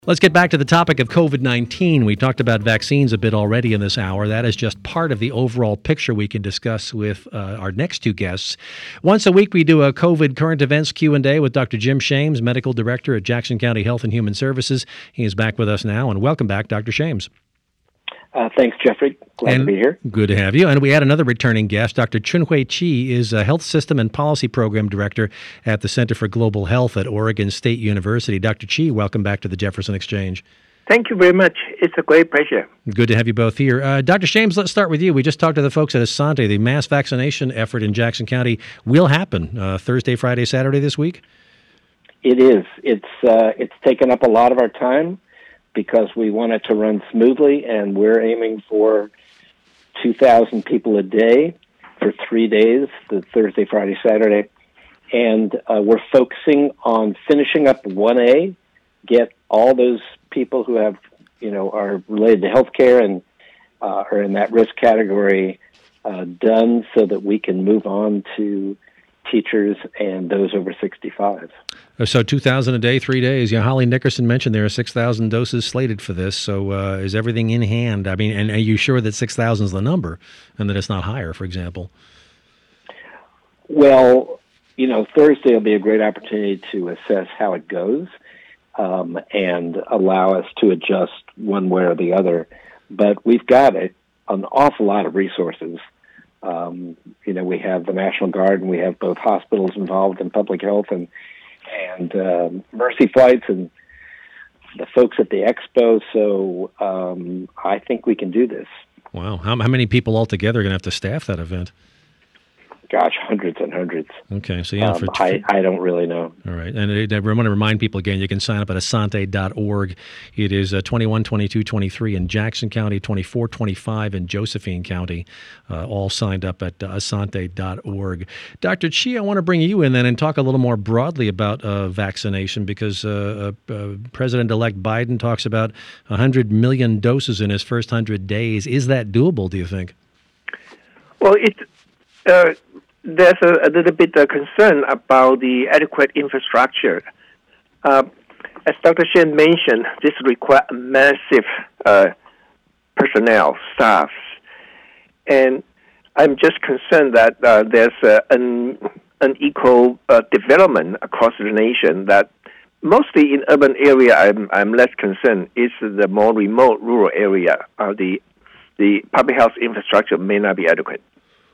Let's get back to the topic of COVID-19. We talked about vaccines a bit already in this hour. That is just part of the overall picture we can discuss with our next two guests. Once a week, we do a COVID current events Q&A with Dr. Jim Shames, Medical Director at Jackson County Health and Human Services. He is back with us now, and welcome back, Dr. Shames. Thanks, Jeffrey. Glad to be here. Good to have you. And we had another returning guest. Dr. Chun-Hui Chi is a Health System and Policy Program Director at the Center for Global Health at Oregon State University. Dr. Chi, welcome back to the Jefferson Exchange. Thank you very much. It's a great pleasure. Good to have you both here. Dr. Shames, let's start with you. We just talked to the folks at Asante. The mass vaccination effort in Jackson County will happen Thursday, Friday, Saturday this week? It is. It's taken up a lot of our time, because we want it to run smoothly, and we're aiming for 2,000 people a day for 3 days, the Thursday, Friday, Saturday. And we're focusing on finishing up 1A, get all those people who have, are related to healthcare and are in that risk category done, so that we can move on to teachers and those over 65. So 2,000 a day, 3 days. Holly Nickerson mentioned there are 6,000 doses slated for this. So is everything in hand? I mean, and are you sure that 6,000 is the number and that it's not higher, for example? Well, Thursday will be a great opportunity to assess how it goes and allow us to adjust one way or the other. But we've got an awful lot of resources. We have the National Guard, and we have both hospitals involved in public health and Mercy flights and the folks at the expo. So I think we can do this. Wow. How many people altogether are going to have to staff that event? Gosh, hundreds and hundreds. Okay, so I don't really know. All right, and I want to remind people again, you can sign up at asante.org. It is 21, 22, 23 in Jackson County, 24, 25 in Josephine County, all signed up at asante.org. Dr. Chi, I want to bring you in then and talk a little more broadly about vaccination, because President-elect Biden talks about 100 million doses in his first 100 days. Is that doable, do you think? Well, there's a little bit of concern about the adequate infrastructure. As Dr. Shen mentioned, this requires massive personnel, staffs. And I'm just concerned that there's an unequal development across the nation, that mostly in urban area I'm less concerned. It's the more remote rural area. The public health infrastructure may not be adequate.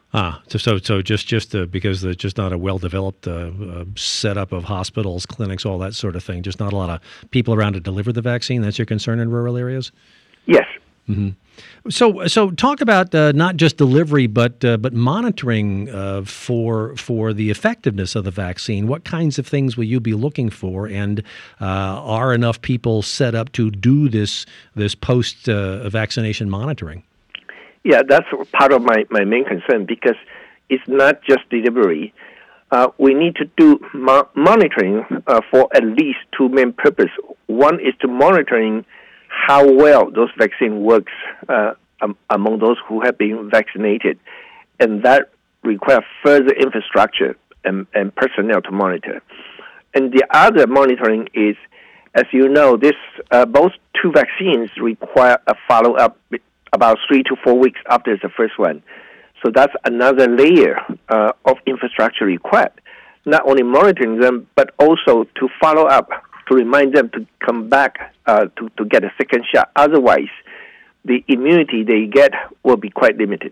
So just because there's just not a well-developed setup of hospitals, clinics, all that sort of thing, just not a lot of people around to deliver the vaccine. That's your concern in rural areas? Yes. Mm-hmm. So talk about not just delivery, but monitoring for the effectiveness of the vaccine. What kinds of things will you be looking for, and are enough people set up to do this post vaccination monitoring? Yeah, that's part of my main concern, because it's not just delivery. We need to do monitoring for at least two main purposes. One is to monitoring how well those vaccine works among those who have been vaccinated, and that requires further infrastructure and personnel to monitor. And the other monitoring is, as you know, both two vaccines require a follow-up about 3 to 4 weeks after the first one. So that's another layer of infrastructure required, not only monitoring them, but also to follow up, to remind them to come back to get a second shot. Otherwise, the immunity they get will be quite limited.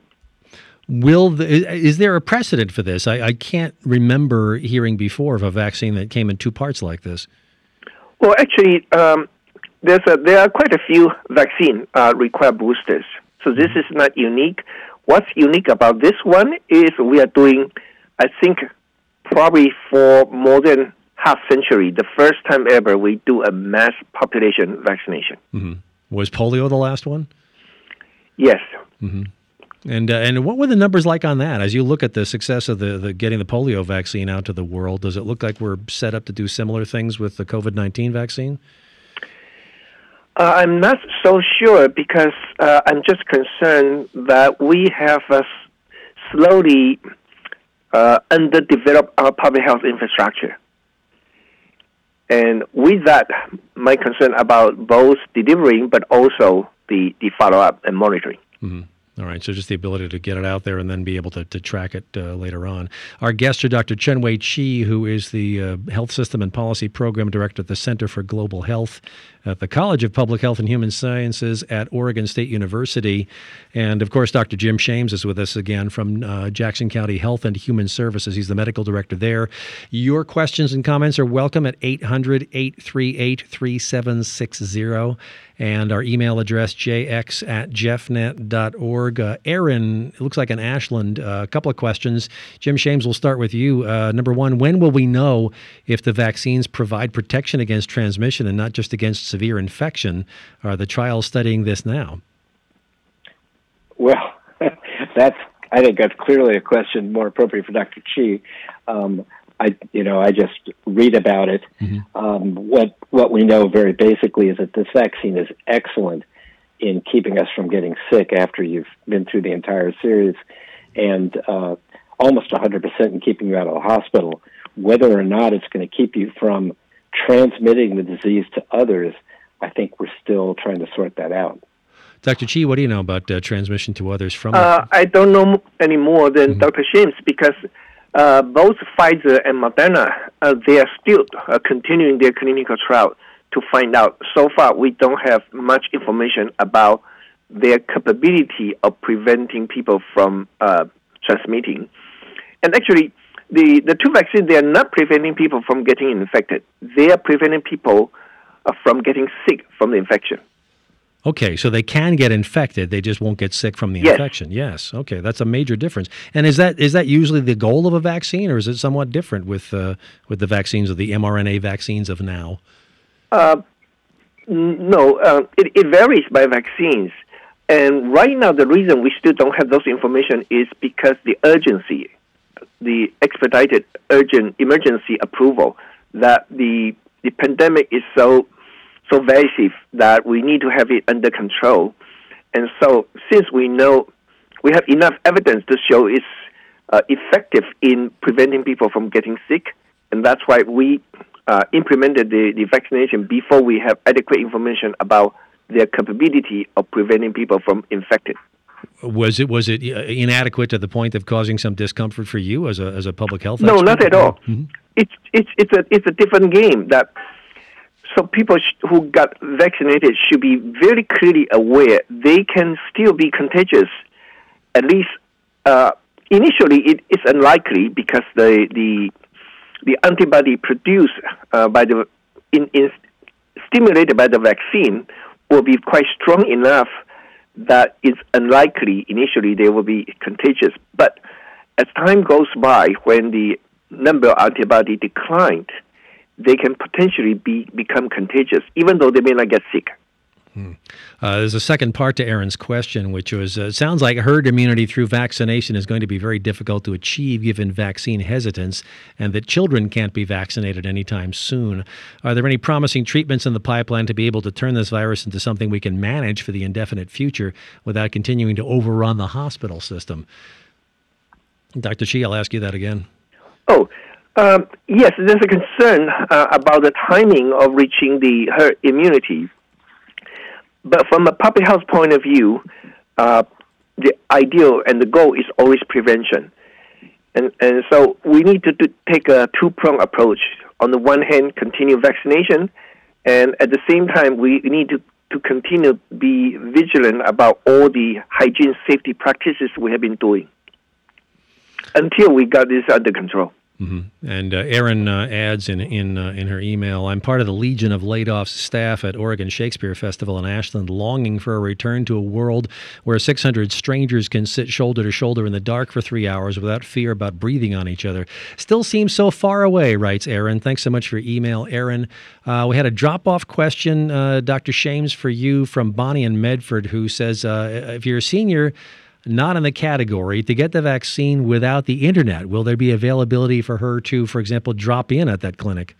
Is there a precedent for this? I can't remember hearing before of a vaccine that came in two parts like this. Well, actually, there are quite a few vaccines require boosters. So this is not unique. What's unique about this one is we are doing, I think, probably for more than half century, the first time ever we do a mass population vaccination. Mm-hmm. Was polio the last one? Yes. Mm-hmm. And what were the numbers like on that? As you look at the success of the getting the polio vaccine out to the world, does it look like we're set up to do similar things with the COVID-19 vaccine? I'm not so sure, because I'm just concerned that we have slowly underdeveloped our public health infrastructure. And with that, my concern about both delivering but also the follow-up and monitoring. Mm-hmm. All right, so just the ability to get it out there and then be able to track it later on. Our guests are Dr. Chien-Hui Chi, who is the Health System and Policy Program Director at the Center for Global Health at the College of Public Health and Human Sciences at Oregon State University. And, of course, Dr. Jim Shames is with us again from Jackson County Health and Human Services. He's the medical director there. Your questions and comments are welcome at 800-838-3760. And our email address, jx@jeffnet.org. Aaron, it looks like in Ashland, a couple of questions. Jim Shames, we'll start with you. Number one, when will we know if the vaccines provide protection against transmission and not just against severe infection? Are the trials studying this now? Well, I think that's clearly a question more appropriate for Dr. Chi. I just read about it. Mm-hmm. What we know very basically is that this vaccine is excellent in keeping us from getting sick after you've been through the entire series, and almost 100% in keeping you out of the hospital. Whether or not it's going to keep you from transmitting the disease to others, I think we're still trying to sort that out. Dr. Chi, what do you know about transmission to others from I don't know any more than mm-hmm. Dr. Shames, because both Pfizer and Moderna, they are still continuing their clinical trial to find out. So far, we don't have much information about their capability of preventing people from transmitting. And actually, the two vaccines, they are not preventing people from getting infected. They are preventing people from getting sick from the infection. Okay, so they can get infected, they just won't get sick from the infection. Yes. Okay, that's a major difference. And is that usually the goal of a vaccine, or is it somewhat different with the vaccines of the mRNA vaccines of now? No, it varies by vaccines. And right now, the reason we still don't have those information is because the urgency, the expedited urgent emergency approval, that the pandemic is so pervasive that we need to have it under control. And so since we know we have enough evidence to show it's effective in preventing people from getting sick, and that's why we implemented the vaccination before we have adequate information about their capability of preventing people from infected. Was it inadequate to the point of causing some discomfort for you as a public health expert? No, not at all. Mm-hmm. It's a different game. So people who got vaccinated should be very clearly aware they can still be contagious. At least initially, it's unlikely because the antibody produced stimulated by the vaccine will be quite strong enough that it's unlikely initially they will be contagious. But as time goes by, when the number of antibody declined, they can potentially become contagious, even though they may not get sick. There's a second part to Aaron's question, which was, it sounds like herd immunity through vaccination is going to be very difficult to achieve given vaccine hesitance, and that children can't be vaccinated anytime soon. Are there any promising treatments in the pipeline to be able to turn this virus into something we can manage for the indefinite future without continuing to overrun the hospital system? Dr. Chi, I'll ask you that again. Yes, there's a concern about the timing of reaching the herd immunity. But from a public health point of view, the ideal and the goal is always prevention. And so we need to take a two-pronged approach. On the one hand, continue vaccination, and at the same time, we need to continue to be vigilant about all the hygiene safety practices we have been doing until we got this under control. Mm-hmm. And Erin adds in her email, I'm part of the legion of laid-off staff at Oregon Shakespeare Festival in Ashland, longing for a return to a world where 600 strangers can sit shoulder to shoulder in the dark for 3 hours without fear about breathing on each other. Still seems so far away, writes Erin. Thanks so much for your email, Erin. We had a drop-off question, Dr. Shames, for you from Bonnie in Medford, who says, if you're a senior not in the category to get the vaccine without the internet, will there be availability for her to, for example, drop in at that clinic?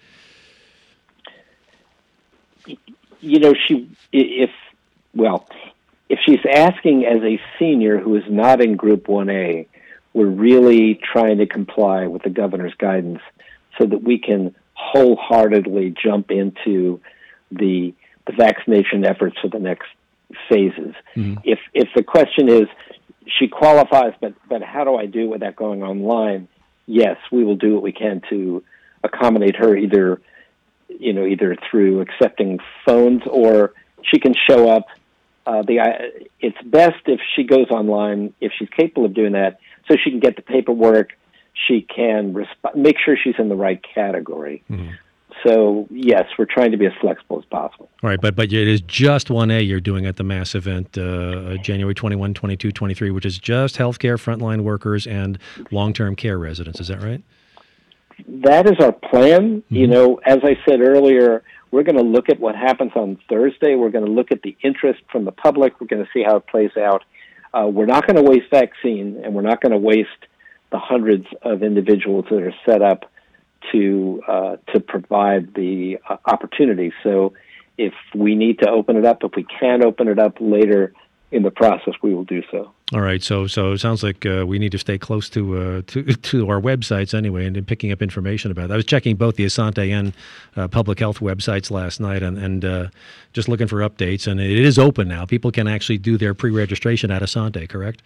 You know, if she's asking as a senior who is not in Group 1A, we're really trying to comply with the governor's guidance so that we can wholeheartedly jump into the vaccination efforts for the next phases. Mm-hmm. If the question is, she qualifies, but how do I do it without going online? Yes, we will do what we can to accommodate her, either through accepting phones or she can show up. It's best if she goes online, if she's capable of doing that, so she can get the paperwork. She can make sure she's in the right category. Mm-hmm. So, yes, we're trying to be as flexible as possible. All right, but it is just 1A you're doing at the mass event, January 21, 22, 23, which is just healthcare frontline workers and long-term care residents. Is that right? That is our plan. Mm-hmm. As I said earlier, we're going to look at what happens on Thursday. We're going to look at the interest from the public. We're going to see how it plays out. We're not going to waste vaccine, and we're not going to waste the hundreds of individuals that are set up to provide the opportunity. So if we need to open it up, if we can open it up later in the process, we will do so. All right. So it sounds like we need to stay close to our websites anyway, and picking up information about it. I was checking both the Asante and public health websites last night, and just looking for updates. And it is open now. People can actually do their pre-registration at Asante, correct?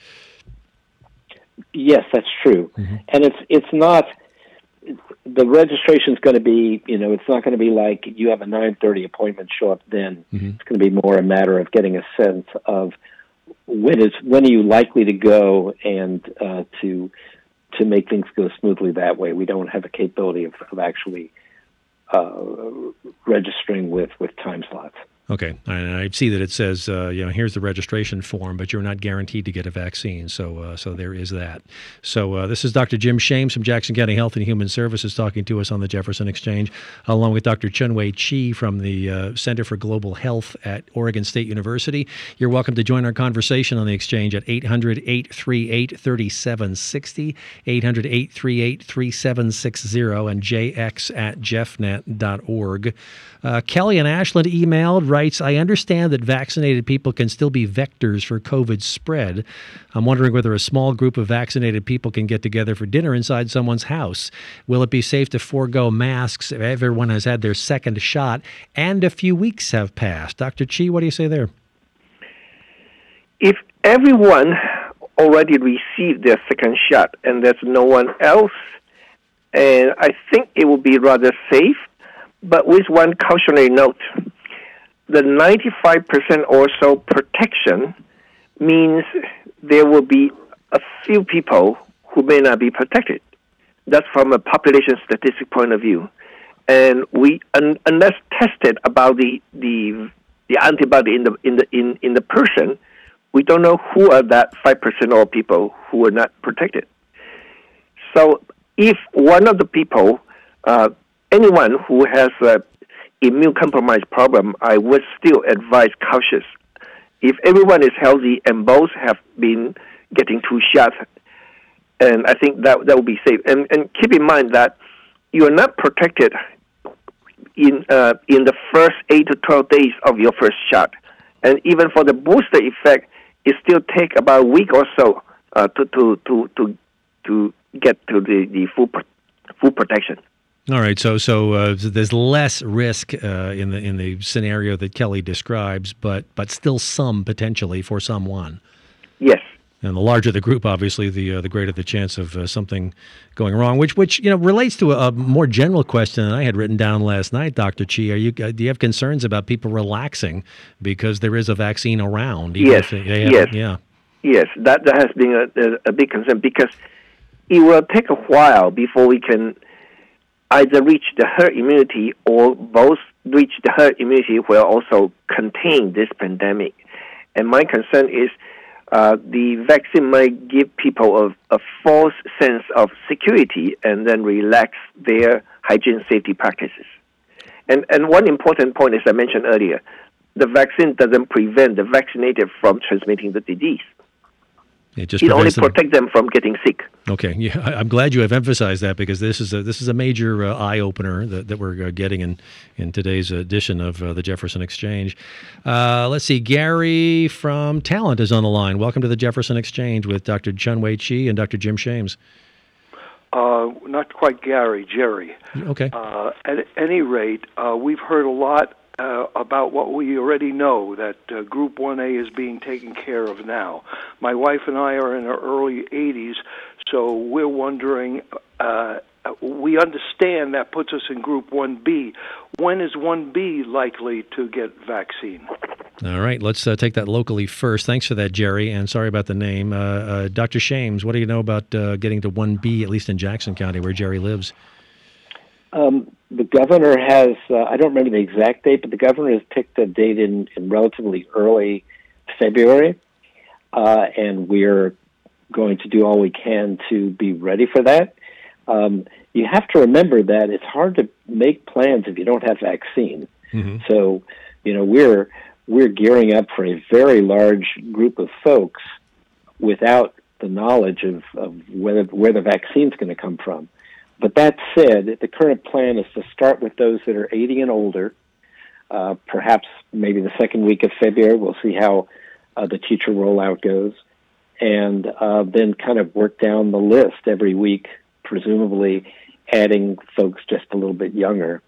Yes, that's true. Mm-hmm. And it's not. The registration is going to be, it's not going to be like you have a 9:30 appointment, show up then. Mm-hmm. It's going to be more a matter of getting a sense of when are you likely to go, and to make things go smoothly that way. We don't have the capability of actually registering with time slots. Okay, and I see that it says, here's the registration form, but you're not guaranteed to get a vaccine, so there is that. So this is Dr. Jim Shames from Jackson County Health and Human Services talking to us on the Jefferson Exchange, along with Dr. Chun-Wei Chi from the Center for Global Health at Oregon State University. You're welcome to join our conversation on the Exchange at 800-838-3760, 800-838-3760, and jx@jeffnet.org. Kelly in Ashland emailed, writes, I understand that vaccinated people can still be vectors for COVID spread. I'm wondering whether a small group of vaccinated people can get together for dinner inside someone's house. Will it be safe to forego masks if everyone has had their second shot and a few weeks have passed? Dr. Chi, what do you say there? If everyone already received their second shot and there's no one else, and I think it will be rather safe, but with one cautionary note. The 95% or so protection means there will be a few people who may not be protected. That's from a population statistic point of view. And we, unless tested about the antibody in the person, we don't know who are that 5% or people who are not protected. So if one of the people, anyone who has a immune compromised problem, I would still advise cautious. If everyone is healthy and both have been getting 2 shots, and I think that will be safe. And keep in mind that you are not protected in the first 8 to 12 days of your first shot, and even for the booster effect, it still take about a week or so to get to the full protection. All right, so there's less risk in the scenario that Kelly describes, but still some potentially for someone. Yes. And the larger the group, obviously, the greater the chance of something going wrong. Which relates to a more general question that I had written down last night, Dr. Chi. Do you have concerns about people relaxing because there is a vaccine around? Yes. Yes, that has been a big concern because it will take a while before we can either reach the herd immunity or both reach the herd immunity will also contain this pandemic. And my concern is the vaccine might give people a false sense of security and then relax their hygiene safety practices. And one important point, as I mentioned earlier, the vaccine doesn't prevent the vaccinated from transmitting the disease. It only protects them from getting sick. Okay, yeah, I'm glad you have emphasized that because this is a major eye opener that we're getting in today's edition of the Jefferson Exchange. Let's see, Gary from Talent is on the line. Welcome to the Jefferson Exchange with Dr. Chun-Wei Chi and Dr. Jim Shames. Not quite Gary, Jerry. Okay. At any rate, we've heard a lot about what we already know, that Group 1A is being taken care of now. My wife and I are in our early 80s, so we're wondering, we understand that puts us in Group 1B. When is 1B likely to get vaccine? All right, let's take that locally first. Thanks for that, Jerry, and sorry about the name. Dr. Shames, what do you know about getting to 1B, at least in Jackson County, where Jerry lives? The governor has, I don't remember the exact date, but the governor has picked a date in relatively early February, and we're going to do all we can to be ready for that. You have to remember that it's hard to make plans if you don't have vaccine. Mm-hmm. So, we're gearing up for a very large group of folks without the knowledge of where the vaccine's going to come from. But that said, the current plan is to start with those that are 80 and older, perhaps maybe the second week of February. We'll see how the teacher rollout goes, and then kind of work down the list every week, presumably adding folks just a little bit younger.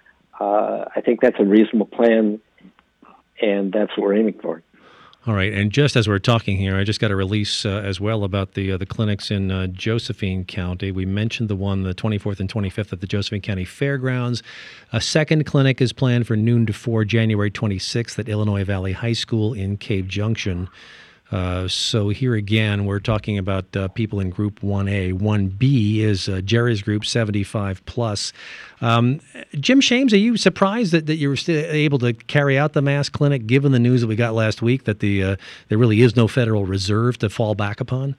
I think that's a reasonable plan, and that's what we're aiming for. All right, and just as we're talking here, I just got a release as well about the clinics in Josephine County. We mentioned the one, the 24th and 25th at the Josephine County Fairgrounds. A second clinic is planned for noon to 4, January 26th at Illinois Valley High School in Cave Junction. So here again, we're talking about people in Group 1A. 1B is Jerry's group, 75 plus. Jim Shames, are you surprised that you were still able to carry out the mass clinic, given the news that we got last week that there really is no Federal Reserve to fall back upon?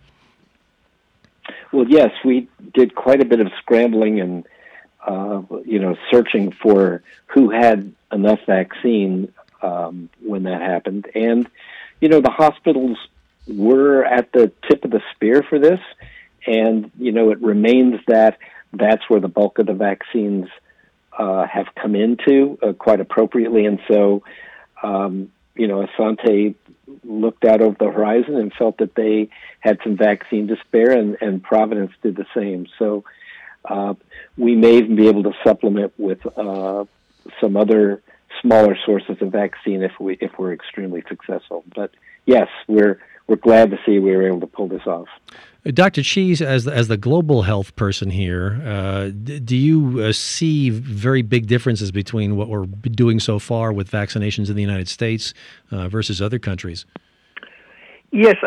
Well, yes, we did quite a bit of scrambling and searching for who had enough vaccine when that happened, and the hospitals were at the tip of the spear for this, and, it remains that that's where the bulk of the vaccines have come into quite appropriately. And so, Asante looked out over the horizon and felt that they had some vaccine to spare, and Providence did the same. So we may even be able to supplement with some other smaller sources of vaccine if we're extremely successful. But yes, we're glad to see we were able to pull this off. Dr. Cheese, as the global health person here, do you see very big differences between what we're doing so far with vaccinations in the United States versus other countries? Yes,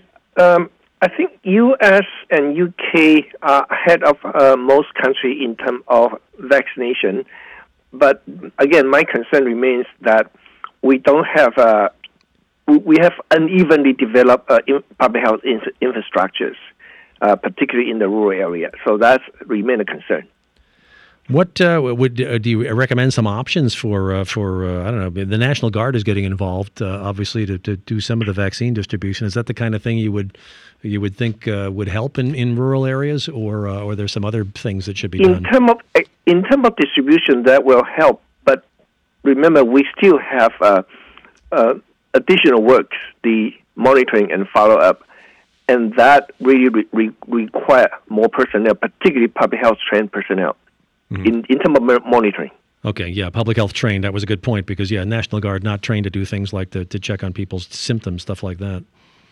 I think U.S. and U.K. are ahead of most countries in terms of vaccination. But again, my concern remains that we don't have we have unevenly developed public health infrastructures, particularly in the rural area. So that's remain a concern. What do you recommend some options for I don't know, the National Guard is getting involved, obviously, to do some of the vaccine distribution. Is that the kind of thing you would think would help in rural areas, or there's some other things that should be done? In terms of distribution, that will help. But remember, we still have additional work, the monitoring and follow-up, and that really require more personnel, particularly public health trained personnel, in terms of monitoring. Okay, yeah, public health trained. That was a good point because, National Guard not trained to do things like to check on people's symptoms, stuff like that.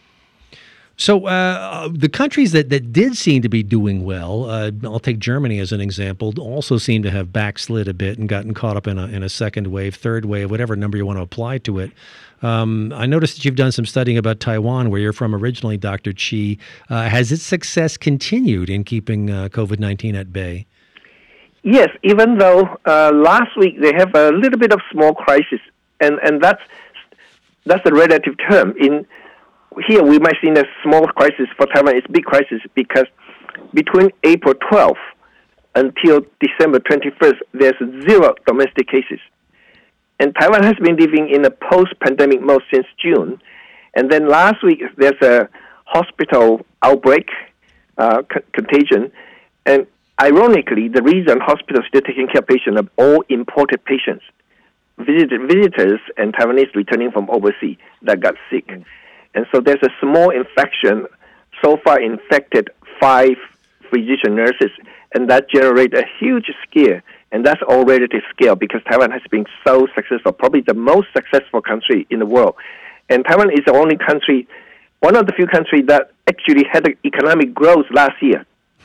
So the countries that did seem to be doing well, I'll take Germany as an example, also seem to have backslid a bit and gotten caught up in a second wave, third wave, whatever number you want to apply to it. I noticed that you've done some studying about Taiwan, where you're from originally, Dr. Chi. Has its success continued in keeping COVID-19 at bay? Yes, even though last week they have a little bit of small crisis, and that's a relative term. Here we might see a small crisis. For Taiwan, it's a big crisis because between April 12th until December 21st, there's 0 domestic cases. And Taiwan has been living in a post-pandemic mode since June. And then last week, there's a hospital outbreak, contagion. And ironically, the reason hospitals are still taking care of patients are all imported patients, visitors and Taiwanese returning from overseas that got sick. And so there's a small infection. So far infected 5 physician nurses, and that generates a huge scare. And that's already to scale because Taiwan has been so successful, probably the most successful country in the world. And Taiwan is the only country, one of the few countries that actually had an economic growth last year,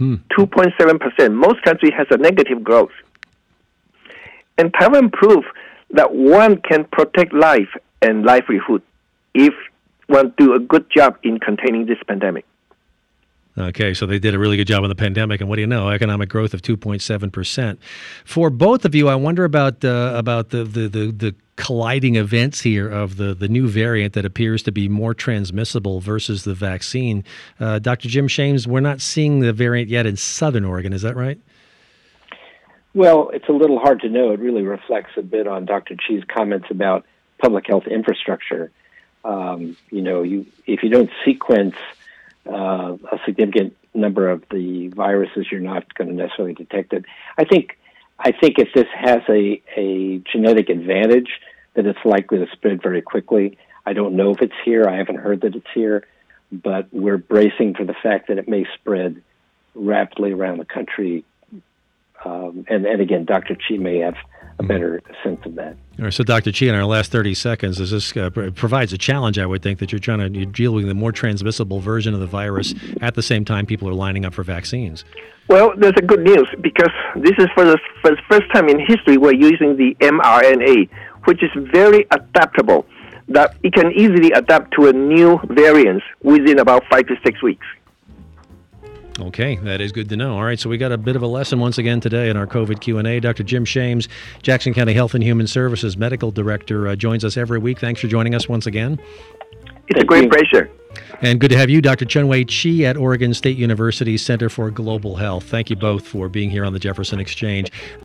2.7%. Most countries has a negative growth. And Taiwan proved that one can protect life and livelihood if one do a good job in containing this pandemic. Okay, so they did a really good job on the pandemic, and what do you know? Economic growth of 2.7%. For both of you, I wonder about the colliding events here of the new variant that appears to be more transmissible versus the vaccine. Dr. Jim Shames, we're not seeing the variant yet in Southern Oregon, is that right? Well, it's a little hard to know. It really reflects a bit on Dr. Chi's comments about public health infrastructure. If you don't sequence a significant number of the viruses, you're not going to necessarily detect it. I think if this has a genetic advantage, that it's likely to spread very quickly. I don't know if it's here. I haven't heard that it's here, but we're bracing for the fact that it may spread rapidly around the country. And again, Dr. Chi may have a better sense of that. All right, so Dr. Chi, in our last 30 seconds, this provides a challenge, I would think, that you're dealing with the more transmissible version of the virus at the same time people are lining up for vaccines. Well, there's a good news because this is for the first time in history we're using the mRNA, which is very adaptable, that it can easily adapt to a new variant within about 5 to 6 weeks. Okay, that is good to know. All right, so we got a bit of a lesson once again today in our COVID Q&A. Dr. Jim Shames, Jackson County Health and Human Services Medical Director, joins us every week. Thanks for joining us once again. It's a great pleasure. And good to have you, Dr. Chun-Wei Chi at Oregon State University Center for Global Health. Thank you both for being here on the Jefferson Exchange.